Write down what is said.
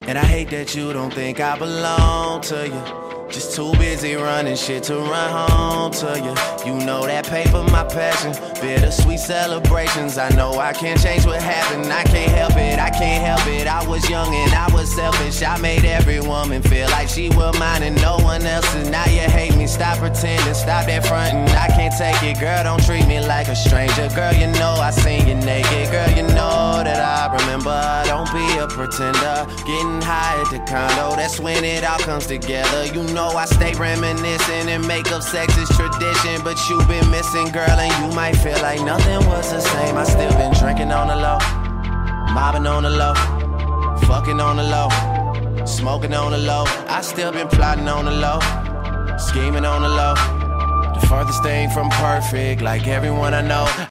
And I hate that you don't think I belong to you. Just too busy running shit to run home to you. You know that paper, my passion. Bittersweet celebrations. I know I can't change what happened. I can't help it, I can't help it. I was young and I was selfish. I made every woman feel like she was mine and no one else's. Now you hate me, stop pretending, stop that fronting. I can't take it, girl, don't treat me like a stranger. Girl, you know I seen you naked. Girl, you know that I remember. Don't be a pretender. Getting high at the condo, that's when it all comes together. You know I stay reminiscing and make up sex is tradition. But you been missing, girl, and you might feel like nothing was the same. I still been drinking on the low, mobbing on the low, fucking on the low, smoking on the low. I still been plotting on the low, scheming on the low. The furthest thing from perfect, like everyone I know.